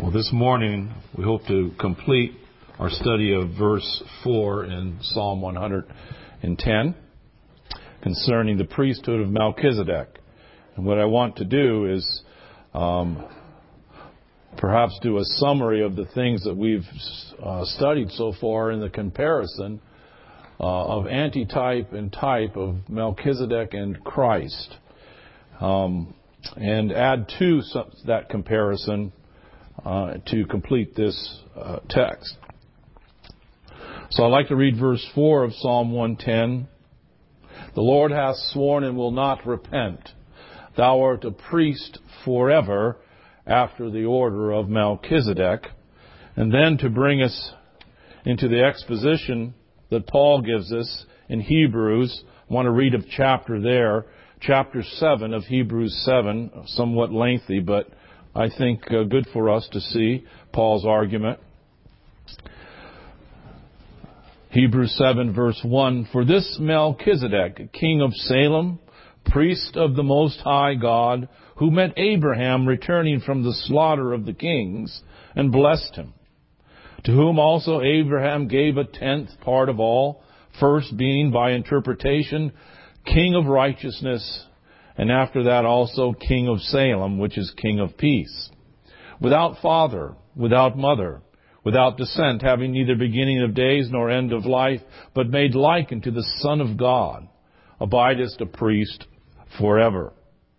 Well, this morning we hope to complete our study of verse 4 in Psalm 110 concerning the priesthood of Melchizedek. And what I want to do is perhaps do a summary of the things that we've studied so far in the comparison of antitype and type of Melchizedek and Christ, and add to that comparison to complete this text. So I'd like to read verse 4 of Psalm 110. The Lord hath sworn and will not repent. Thou art a priest forever after the order of Melchizedek. And then to bring us into the exposition that Paul gives us in Hebrews, I want to read a chapter there, chapter 7 of Hebrews 7, somewhat lengthy, but I think good for us to see Paul's argument. Hebrews 7 verse 1, For this Melchizedek, king of Salem, priest of the Most High God, who met Abraham returning from the slaughter of the kings, and blessed him, to whom also Abraham gave a 10th part of all, first being by interpretation king of righteousness, and after that also king of Salem, which is king of peace, without father, without mother, without descent, having neither beginning of days nor end of life, but made like unto the Son of God, abidest a priest forever.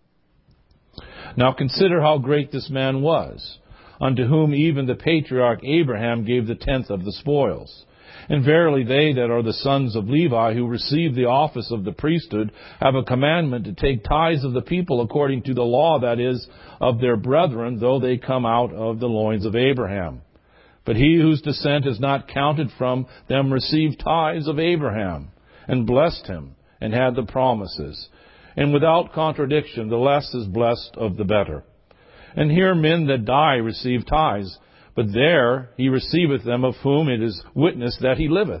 Now consider how great this man was, unto whom even the patriarch Abraham gave the 10th of the spoils. And verily they that are the sons of Levi, who receive the office of the priesthood, have a commandment to take tithes of the people according to the law, that is, of their brethren, though they come out of the loins of Abraham. But he whose descent is not counted from them received tithes of Abraham, and blessed him, and had the promises. And without contradiction, the less is blessed of the better. And here men that die receive tithes, but there he receiveth them, of whom it is witness that he liveth.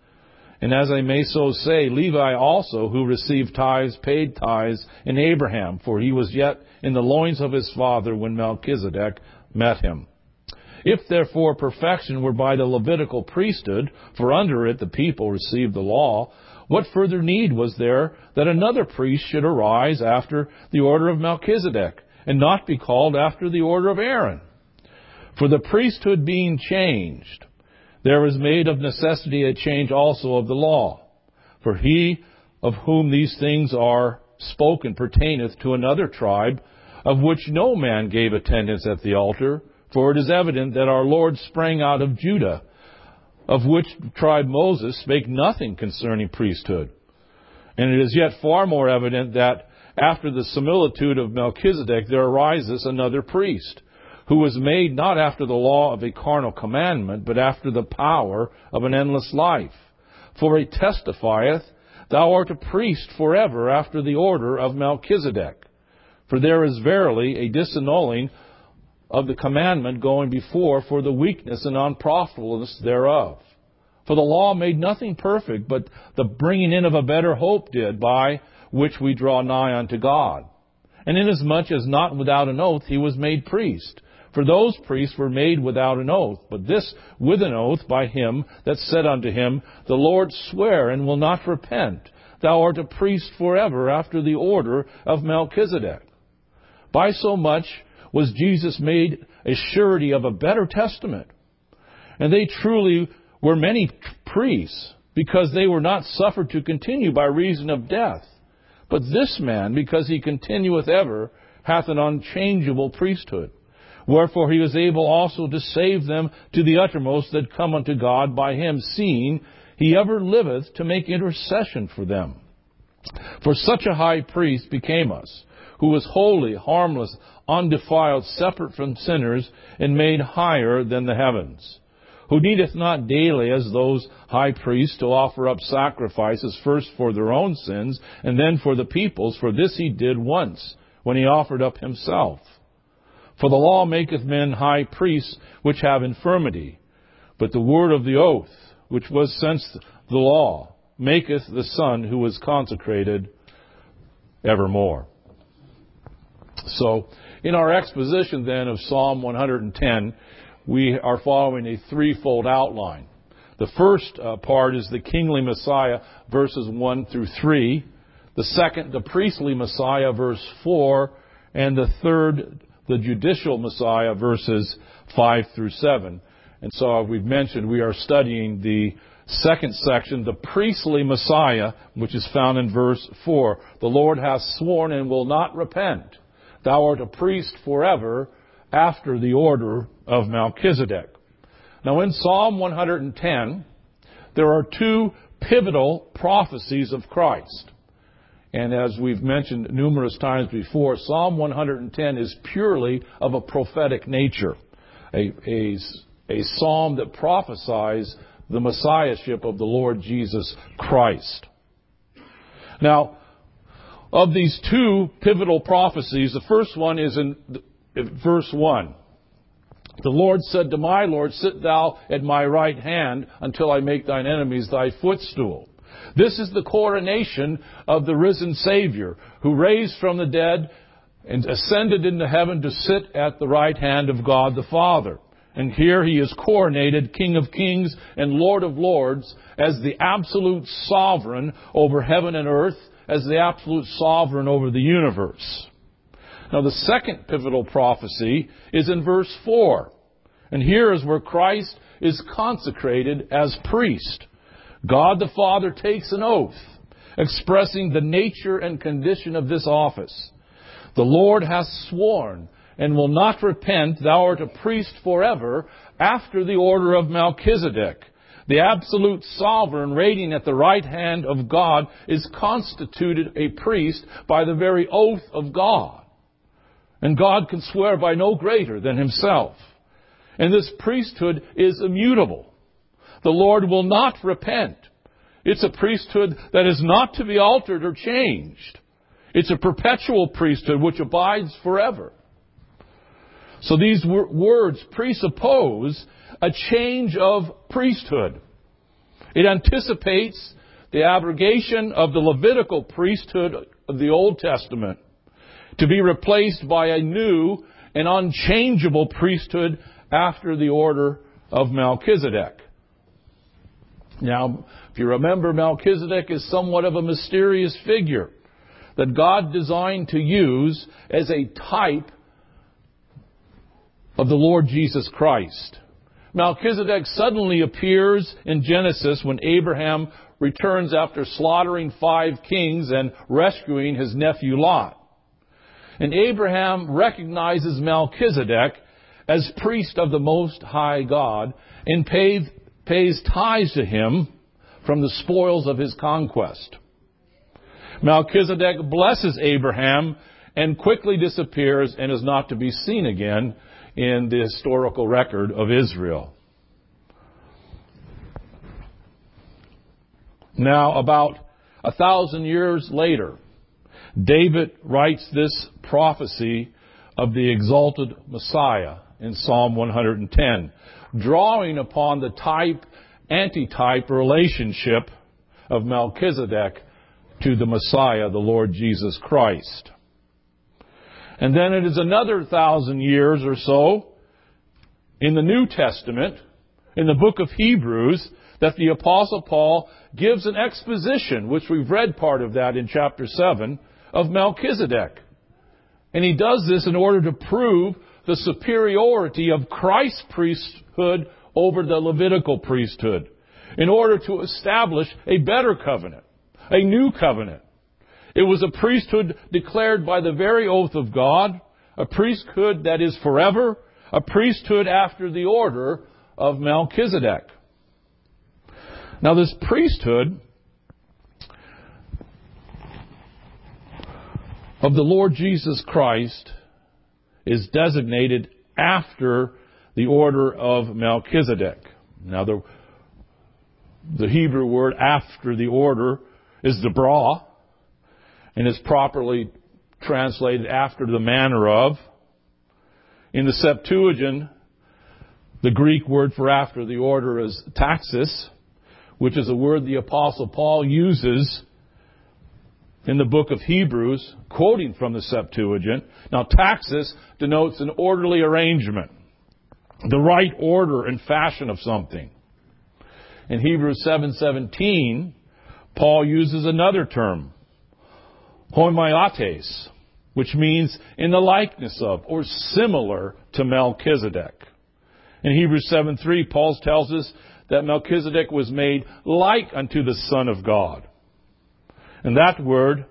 And as I may so say, Levi also, who received tithes, paid tithes in Abraham, for he was yet in the loins of his father when Melchizedek met him. If therefore perfection were by the Levitical priesthood, for under it the people received the law, what further need was there that another priest should arise after the order of Melchizedek, and not be called after the order of Aaron? For the priesthood being changed, there is made of necessity a change also of the law. For he of whom these things are spoken pertaineth to another tribe, of which no man gave attendance at the altar. For it is evident that our Lord sprang out of Judah, of which tribe Moses spake nothing concerning priesthood. And it is yet far more evident that after the similitude of Melchizedek there arises another priest, who was made not after the law of a carnal commandment, but after the power of an endless life. For it testifieth, Thou art a priest forever after the order of Melchizedek. For there is verily a disannulling of the commandment going before for the weakness and unprofitableness thereof. For the law made nothing perfect, but the bringing in of a better hope did, by which we draw nigh unto God. And inasmuch as not without an oath he was made priest. For those priests were made without an oath, but this with an oath by him that said unto him, The Lord sware and will not repent. Thou art a priest forever after the order of Melchizedek. By so much was Jesus made a surety of a better testament. And they truly were many priests, because they were not suffered to continue by reason of death. But this man, because he continueth ever, hath an unchangeable priesthood. Wherefore he was able also to save them to the uttermost that come unto God by him, seeing he ever liveth to make intercession for them. For such a high priest became us, who was holy, harmless, undefiled, separate from sinners, and made higher than the heavens, who needeth not daily, as those high priests, to offer up sacrifices, first for their own sins, and then for the people's, for this he did once, when he offered up himself. For the law maketh men high priests which have infirmity, but the word of the oath, which was since the law, maketh the Son who is consecrated evermore. So In our exposition then of Psalm 110, we are following a threefold outline. The first part is the kingly Messiah, verses 1 through 3. The second, the priestly Messiah, verse 4. And the third, the judicial Messiah, verses 5 through 7. And so we've mentioned we are studying the second section, the priestly Messiah, which is found in verse 4. The Lord hath sworn and will not repent. Thou art a priest forever after the order of Melchizedek. Now in Psalm 110, there are two pivotal prophecies of Christ. And as we've mentioned numerous times before, Psalm 110 is purely of a prophetic nature. A psalm that prophesies the Messiahship of the Lord Jesus Christ. Now, of these two pivotal prophecies, the first one is in verse 1. The Lord said to my Lord, sit thou at my right hand until I make thine enemies thy footstool. This is the coronation of the risen Savior, who raised from the dead and ascended into heaven to sit at the right hand of God the Father. And here he is coronated King of Kings and Lord of Lords as the absolute sovereign over heaven and earth, as the absolute sovereign over the universe. Now the second pivotal prophecy is in verse 4. And here is where Christ is consecrated as priest. God the Father takes an oath, expressing the nature and condition of this office. The Lord hath sworn and will not repent, thou art a priest forever after the order of Melchizedek. The absolute sovereign reigning at the right hand of God is constituted a priest by the very oath of God. And God can swear by no greater than himself. And this priesthood is immutable. The Lord will not repent. It's a priesthood that is not to be altered or changed. It's a perpetual priesthood which abides forever. So these words presuppose a change of priesthood. It anticipates the abrogation of the Levitical priesthood of the Old Testament to be replaced by a new and unchangeable priesthood after the order of Melchizedek. Now, if you remember, Melchizedek is somewhat of a mysterious figure that God designed to use as a type of the Lord Jesus Christ. Melchizedek suddenly appears in Genesis when Abraham returns after slaughtering 5 kings and rescuing his nephew Lot. And Abraham recognizes Melchizedek as priest of the Most High God and pays tithes to him from the spoils of his conquest. Melchizedek blesses Abraham and quickly disappears and is not to be seen again in the historical record of Israel. Now, about 1,000 years later, David writes this prophecy of the exalted Messiah in Psalm 110, drawing upon the type-antitype relationship of Melchizedek to the Messiah, the Lord Jesus Christ. And then it is another 1,000 years or so in the New Testament, in the book of Hebrews, that the Apostle Paul gives an exposition, which we've read part of that in chapter 7, of Melchizedek. And he does this in order to prove the superiority of Christ's priesthood over the Levitical priesthood, in order to establish a better covenant, a new covenant. It was a priesthood declared by the very oath of God, a priesthood that is forever, a priesthood after the order of Melchizedek. Now this priesthood of the Lord Jesus Christ is designated after the order of Melchizedek. Now the Hebrew word after the order is debrah, and is properly translated after the manner of. In the Septuagint, the Greek word for after the order is taxis, which is a word the Apostle Paul uses in the book of Hebrews, quoting from the Septuagint. Now, taxis denotes an orderly arrangement, the right order and fashion of something. In Hebrews 7:17, Paul uses another term, homoiates, which means in the likeness of or similar to Melchizedek. In Hebrews 7:3, Paul tells us that Melchizedek was made like unto the Son of God. And that word,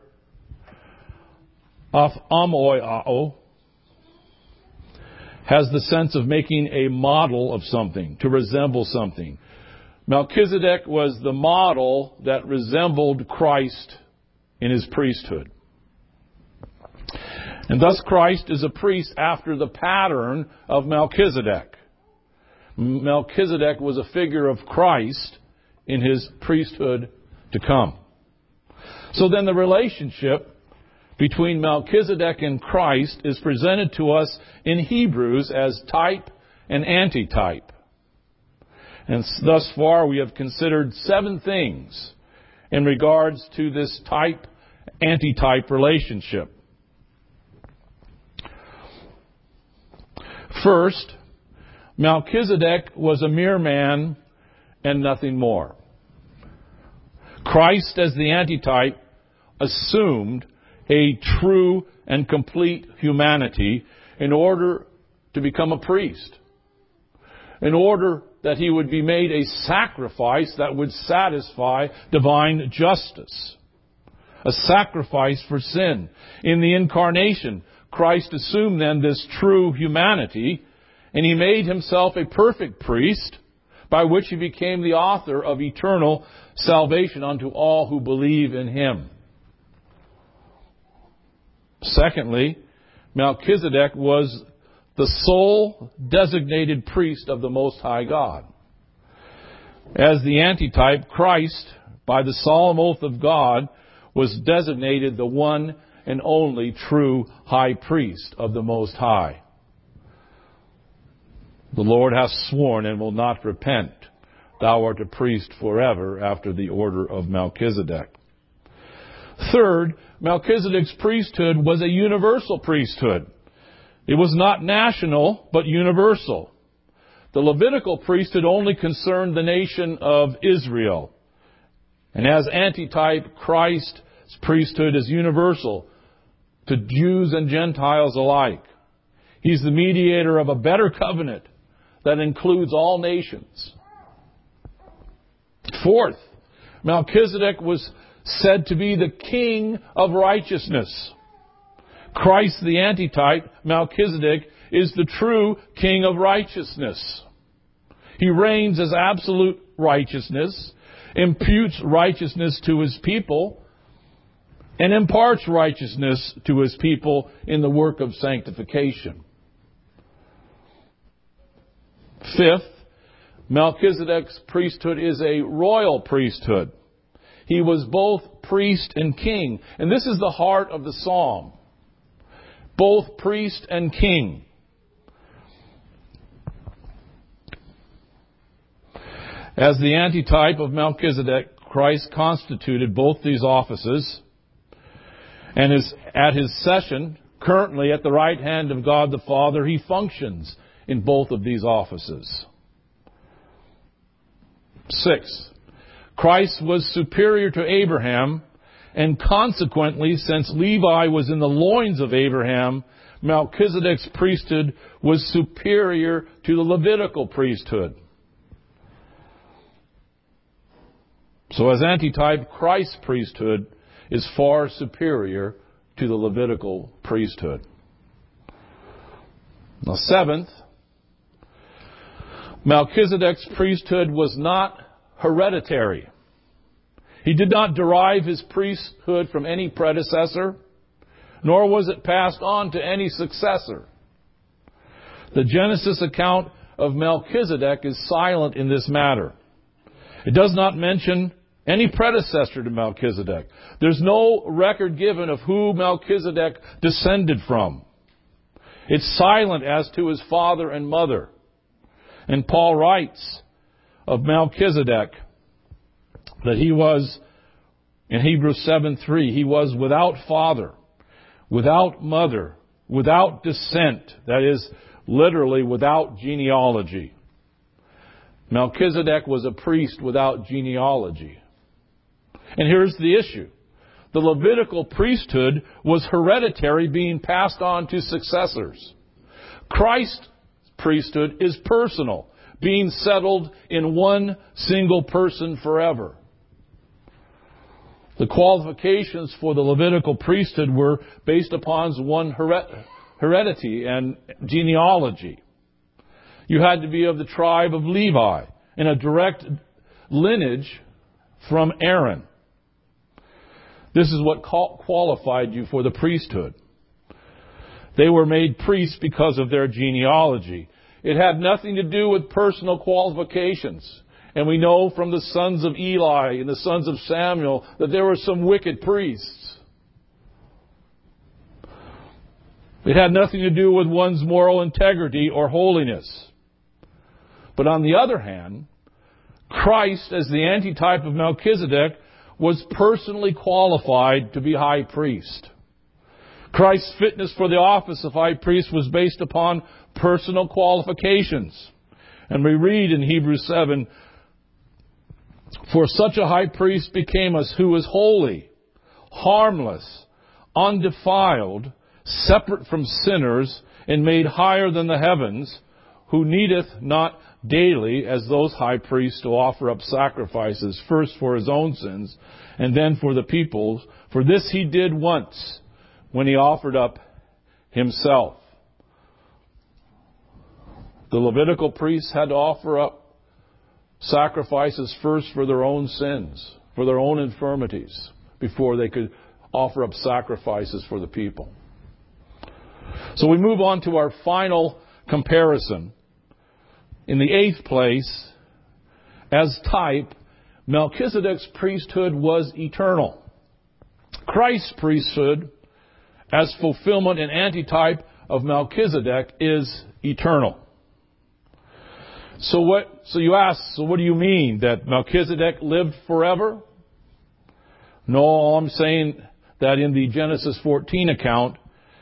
amoiao, has the sense of making a model of something, to resemble something. Melchizedek was the model that resembled Christ in his priesthood. And thus Christ is a priest after the pattern of Melchizedek. Melchizedek was a figure of Christ in his priesthood to come. So then the relationship between Melchizedek and Christ is presented to us in Hebrews as type and antitype. And thus far we have considered 7 things in regards to this type-antitype relationship. First, Melchizedek was a mere man and nothing more. Christ, as the antitype, assumed a true and complete humanity in order to become a priest, in order that he would be made a sacrifice that would satisfy divine justice, a sacrifice for sin. In the incarnation, Christ assumed then this true humanity, and he made himself a perfect priest, by which he became the author of eternal salvation unto all who believe in him. Secondly, Melchizedek was the sole designated priest of the Most High God. As the antitype, Christ, by the solemn oath of God, was designated the one and only true high priest of the Most High. The Lord hath sworn and will not repent. Thou art a priest forever after the order of Melchizedek. Third, Melchizedek's priesthood was a universal priesthood. It was not national, but universal. The Levitical priesthood only concerned the nation of Israel. And as antitype, Christ's priesthood is universal to Jews and Gentiles alike. He's the mediator of a better covenant that includes all nations. Fourth, Melchizedek was said to be the king of righteousness. Christ, the antitype, Melchizedek, is the true king of righteousness. He reigns as absolute righteousness, imputes righteousness to his people, and imparts righteousness to his people in the work of sanctification. Fifth, Melchizedek's priesthood is a royal priesthood. He was both priest and king. And this is the heart of the psalm. Both priest and king. As the antitype of Melchizedek, Christ constituted both these offices and is at his session, currently at the right hand of God the Father, he functions in both of these offices. 6. Christ was superior to Abraham, and consequently, since Levi was in the loins of Abraham, Melchizedek's priesthood was superior to the Levitical priesthood. So as antitype, Christ's priesthood is far superior to the Levitical priesthood. Now, 7th, Melchizedek's priesthood was not hereditary. He did not derive his priesthood from any predecessor, nor was it passed on to any successor. The Genesis account of Melchizedek is silent in this matter. It does not mention any predecessor to Melchizedek. There's no record given of who Melchizedek descended from. It's silent as to his father and mother. And Paul writes of Melchizedek that he was In Hebrews 7:3, he was without father, without mother, without descent. That is, literally without genealogy. Melchizedek was a priest without genealogy. And here's the issue. The Levitical priesthood was hereditary, being passed on to successors. Christ's priesthood is personal, being settled in one single person forever. The qualifications for the Levitical priesthood were based upon one heredity and genealogy. You had to be of the tribe of Levi, in a direct lineage from Aaron. This is what qualified you for the priesthood. They were made priests because of their genealogy. It had nothing to do with personal qualifications. And we know from the sons of Eli and the sons of Samuel that there were some wicked priests. It had nothing to do with one's moral integrity or holiness. But on the other hand, Christ, as the antitype of Melchizedek, was personally qualified to be high priest. Christ's fitness for the office of high priest was based upon personal qualifications. And we read in Hebrews 7, "For such a high priest became us, who is holy, harmless, undefiled, separate from sinners, and made higher than the heavens, who needeth not daily, as those high priests, to offer up sacrifices, first for his own sins, and then for the people's. For this he did once, when he offered up himself." The Levitical priests had to offer up sacrifices first for their own sins, for their own infirmities, before they could offer up sacrifices for the people. So we move on to our final comparison. In the 8th place, as type, Melchizedek's priesthood was eternal. Christ's priesthood, as fulfillment and antitype of Melchizedek, is eternal. So you ask, so what do you mean? That Melchizedek lived forever? No, I'm saying that in the Genesis 14 account,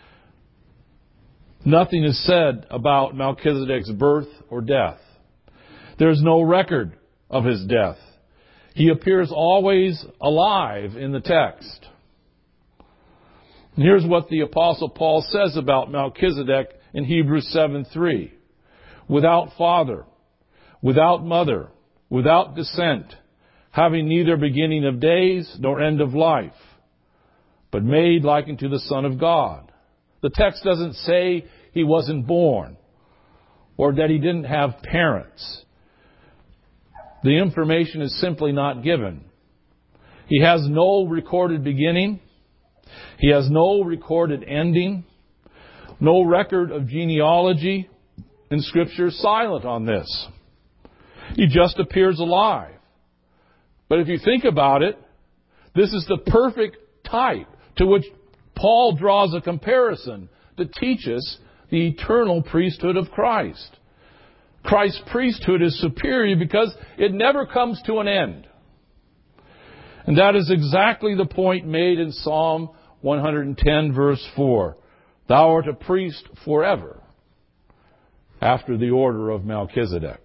nothing is said about Melchizedek's birth or death. There's no record of his death. He appears always alive in the text. And here's what the Apostle Paul says about Melchizedek in Hebrews 7:3. "Without father, without mother, without descent, having neither beginning of days nor end of life, but made like unto the Son of God." The text doesn't say he wasn't born or that he didn't have parents. The information is simply not given. He has no recorded beginning. He has no recorded ending. No record of genealogy in Scripture, silent on this. He just appears alive. But if you think about it, this is the perfect type to which Paul draws a comparison to teach us the eternal priesthood of Christ. Christ's priesthood is superior because it never comes to an end. And that is exactly the point made in Psalm 110, verse 4. "Thou art a priest forever, after the order of Melchizedek."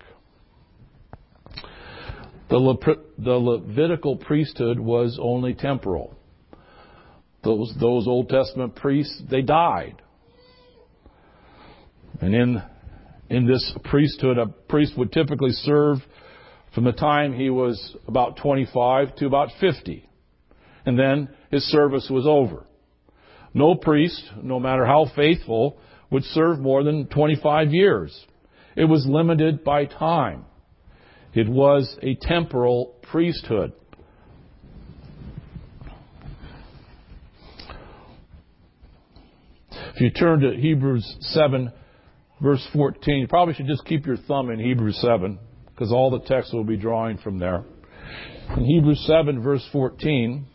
The Levitical priesthood was only temporal. Those Old Testament priests, they died. And in this priesthood, a priest would typically serve from the time he was about 25 to about 50. And then his service was over. No priest, no matter how faithful, would serve more than 25 years. It was limited by time. It was a temporal priesthood. If you turn to Hebrews 7, verse 14, you probably should just keep your thumb in Hebrews 7, because all the text will be drawing from there. In Hebrews 7, verse 14,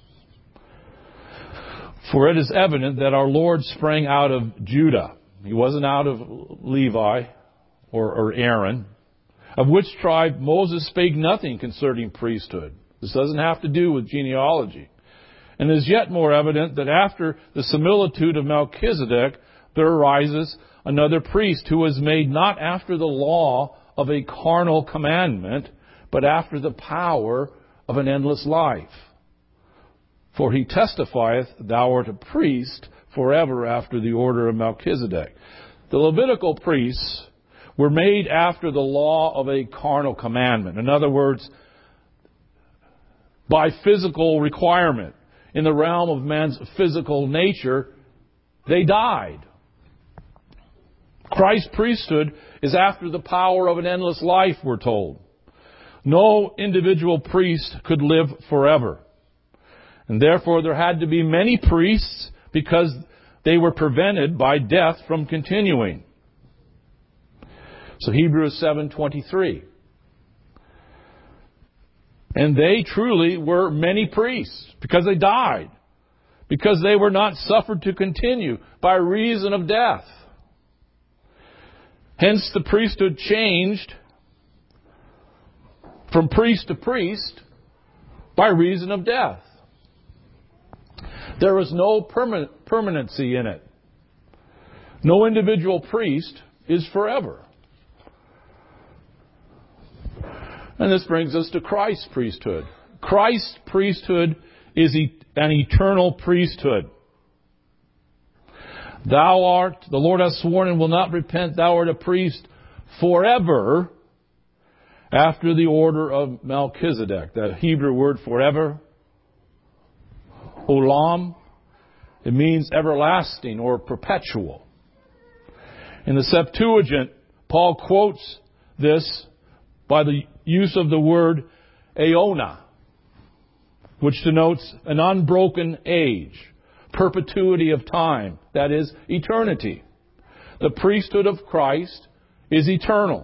"For it is evident that our Lord sprang out of Judah." He wasn't out of Levi or Aaron. "Of which tribe Moses spake nothing concerning priesthood. This doesn't have to do with genealogy. And it is yet more evident that after the similitude of Melchizedek, there arises another priest who is made not after the law of a carnal commandment, but after the power of an endless life. For he testifieth, thou art a priest forever after the order of Melchizedek. The Levitical priests were made after the law of a carnal commandment. In other words, by physical requirement. In the realm of man's physical nature, they died. Christ's priesthood is after the power of an endless life, we're told. No individual priest could live forever. And therefore there had to be many priests because they were prevented by death from continuing. So Hebrews 7:23. And they truly were many priests because they died, because they were not suffered to continue by reason of death. Hence the priesthood changed from priest to priest by reason of death. There is no permanency in it. No individual priest is forever. And this brings us to Christ's priesthood. Christ's priesthood is an eternal priesthood. Thou art, the Lord hath sworn and will not repent, thou art a priest forever after the order of Melchizedek. That Hebrew word forever, olam, it means everlasting or perpetual. In the Septuagint, Paul quotes this by the use of the word aeona, which denotes an unbroken age, perpetuity of time, that is, eternity. The priesthood of Christ is eternal.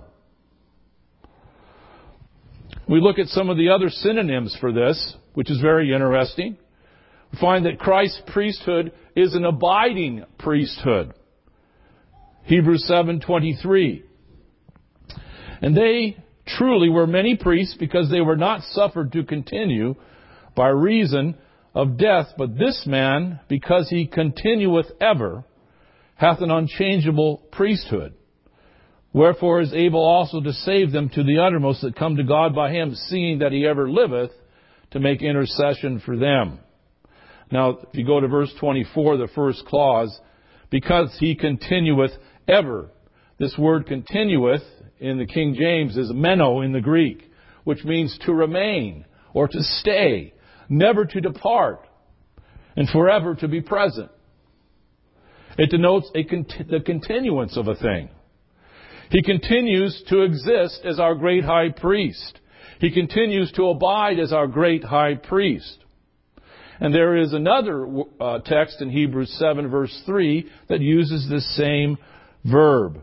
We look at some of the other synonyms for this, which is very interesting. We find that Christ's priesthood is an abiding priesthood. Hebrews 7:23. And they truly were many priests because they were not suffered to continue by reason of death. But this man, because he continueth ever, hath an unchangeable priesthood. Wherefore is able also to save them to the uttermost that come to God by him, seeing that he ever liveth to make intercession for them. Now, if you go to verse 24, the first clause, because he continueth ever. This word continueth in the King James is meno in the Greek, which means to remain or to stay, never to depart, and forever to be present. It denotes the continuance of a thing. He continues to exist as our great high priest. He continues to abide as our great high priest. And there is another text in Hebrews 7 verse 3 that uses the same verb.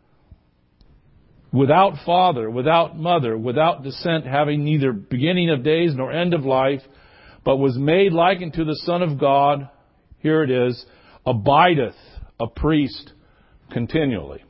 Without father, without mother, without descent, having neither beginning of days nor end of life, but was made like unto the Son of God, here it is, abideth a priest continually.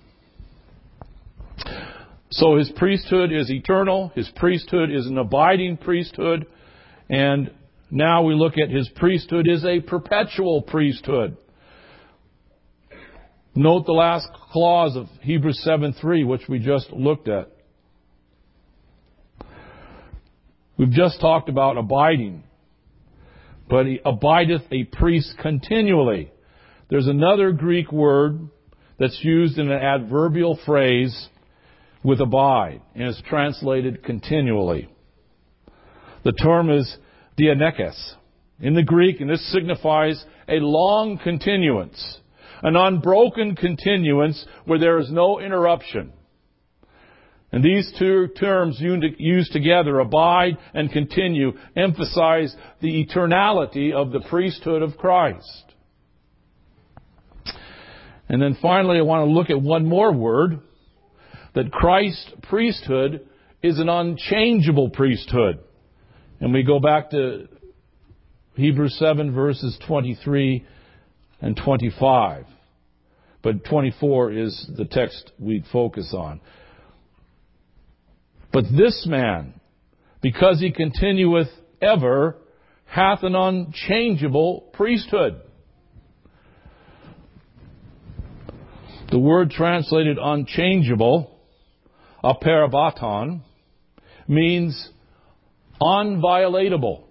So his priesthood is eternal, his priesthood is an abiding priesthood, and now we look at his priesthood is a perpetual priesthood. Note the last clause of Hebrews 7:3, which we just looked at. We've just talked about abiding, but he abideth a priest continually. There's another Greek word that's used in an adverbial phrase with abide, and it's translated continually. The term is dianekes in the Greek, and this signifies a long continuance, an unbroken continuance where there is no interruption. And these two terms used together, abide and continue, emphasize the eternality of the priesthood of Christ. And then finally, I want to look at one more word, that Christ's priesthood is an unchangeable priesthood. And we go back to Hebrews 7 verses 23 and 25. But 24 is the text we focus on. But this man, because he continueth ever, hath an unchangeable priesthood. The word translated unchangeable, aperabaton, means unviolatable.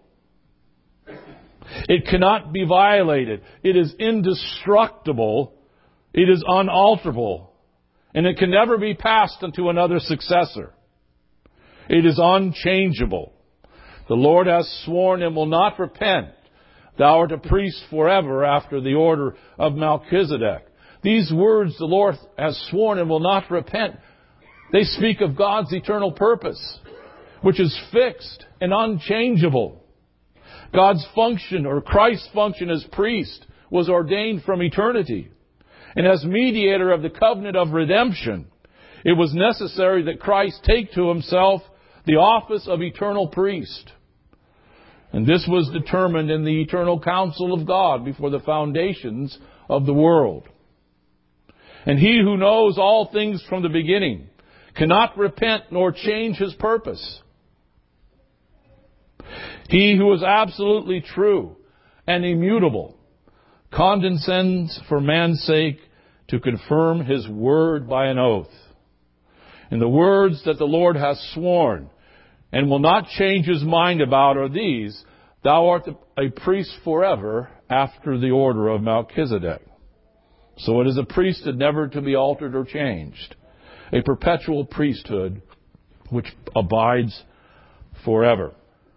It cannot be violated. It is indestructible. It is unalterable. And it can never be passed unto another successor. It is unchangeable. The Lord has sworn and will not repent. Thou art a priest forever after the order of Melchizedek. These words, the Lord has sworn and will not repent, they speak of God's eternal purpose, which is fixed and unchangeable. God's function, or Christ's function as priest, was ordained from eternity. And as mediator of the covenant of redemption, it was necessary that Christ take to himself the office of eternal priest. And this was determined in the eternal counsel of God before the foundations of the world. And he who knows all things from the beginning cannot repent nor change his purpose. He who is absolutely true and immutable condescends for man's sake to confirm his word by an oath. And the words that the Lord hath sworn and will not change his mind about are these: Thou art a priest forever after the order of Melchizedek. So it is a priesthood never to be altered or changed. A perpetual priesthood which abides forever.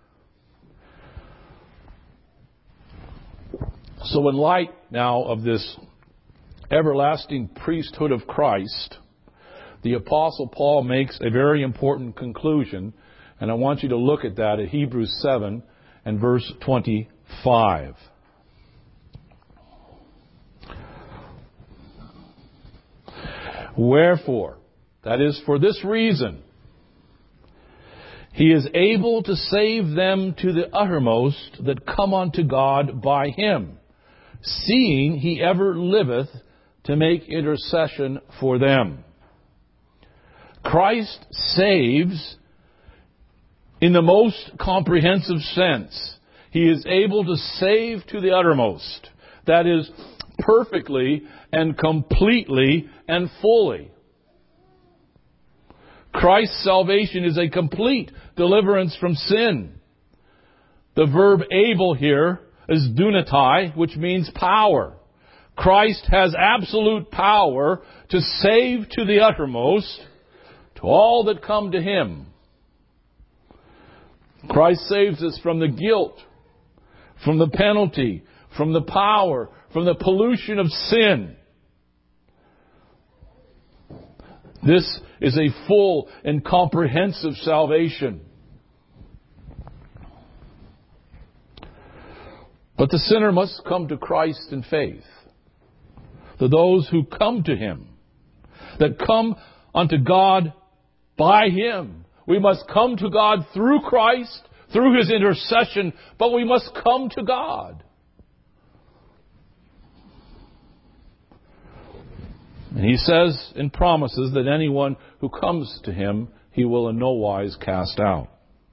So in light now of this everlasting priesthood of Christ, the Apostle Paul makes a very important conclusion, and I want you to look at that at Hebrews 7 and verse 25. Wherefore, that is, for this reason, he is able to save them to the uttermost that come unto God by him, seeing he ever liveth to make intercession for them. Christ saves in the most comprehensive sense. He is able to save to the uttermost. That is, perfectly and completely and fully. Christ's salvation is a complete deliverance from sin. The verb able here is dunatai, which means power. Christ has absolute power to save to the uttermost to all that come to him. Christ saves us from the guilt, from the penalty, from the power, from the pollution of sin. This is a full and comprehensive salvation. But the sinner must come to Christ in faith. To those who come to him, that come unto God by him. We must come to God through Christ, through his intercession, but we must come to God. And he says and promises that anyone who comes to him, he will in no wise cast out.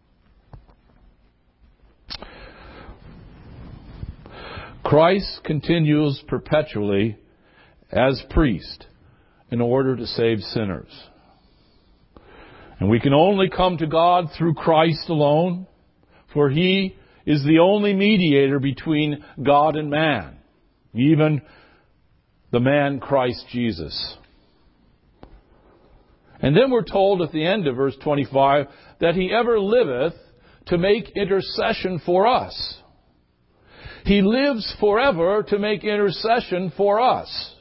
Christ continues perpetually as priest in order to save sinners. And we can only come to God through Christ alone, for he is the only mediator between God and man, even the man Christ Jesus. And then we're told at the end of verse 25 that he ever liveth to make intercession for us. He lives forever to make intercession for us.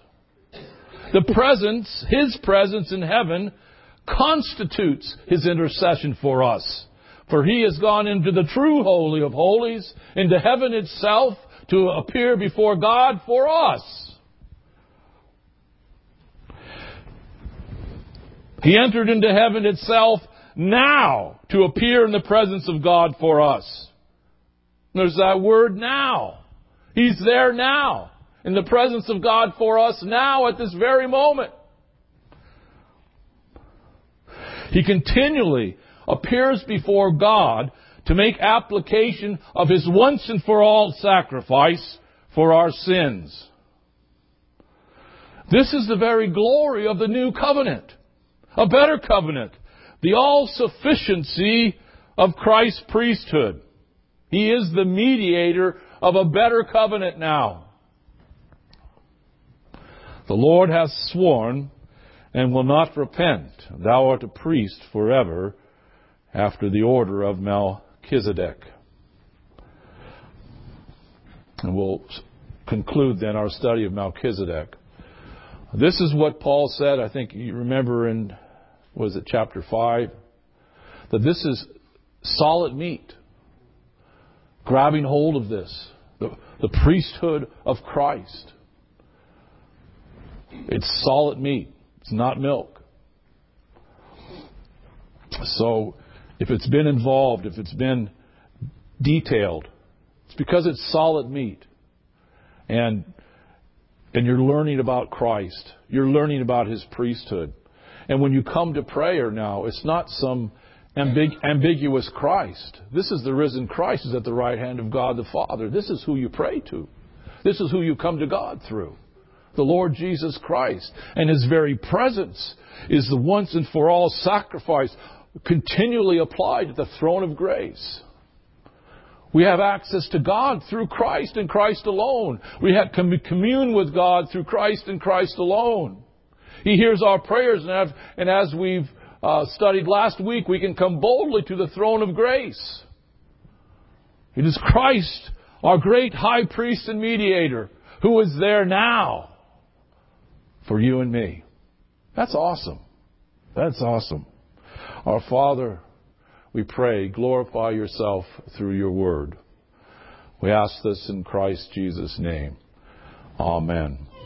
His presence in heaven constitutes his intercession for us. For he has gone into the true Holy of Holies, into heaven itself, to appear before God for us. He entered into heaven itself now to appear in the presence of God for us. There's that word now. He's there now, in the presence of God for us now at this very moment. He continually appears before God to make application of His once and for all sacrifice for our sins. This is the very glory of the new covenant, a better covenant, the all-sufficiency of Christ's priesthood. He is the mediator of a better covenant now. The Lord hath sworn and will not repent. Thou art a priest forever after the order of Melchizedek. And we'll conclude then our study of Melchizedek. This is what Paul said, I think you remember in, was it chapter 5? That this is solid meat. Grabbing hold of this. The priesthood of Christ. It's solid meat. It's not milk. So, if it's been involved, if it's been detailed, it's because it's solid meat. And you're learning about Christ. You're learning about His priesthood. And when you come to prayer now, it's not some ambiguous Christ. This is the risen Christ who's at the right hand of God the Father. This is who you pray to. This is who you come to God through. The Lord Jesus Christ. And His very presence is the once and for all sacrifice continually applied at the throne of grace. We have access to God through Christ and Christ alone. We have commune with God through Christ and Christ alone. He hears our prayers, and as we've studied last week, we can come boldly to the throne of grace. It is Christ, our great high priest and mediator, who is there now for you and me. That's awesome. That's awesome. Our Father, we pray, glorify yourself through your word. We ask this in Christ Jesus' name. Amen.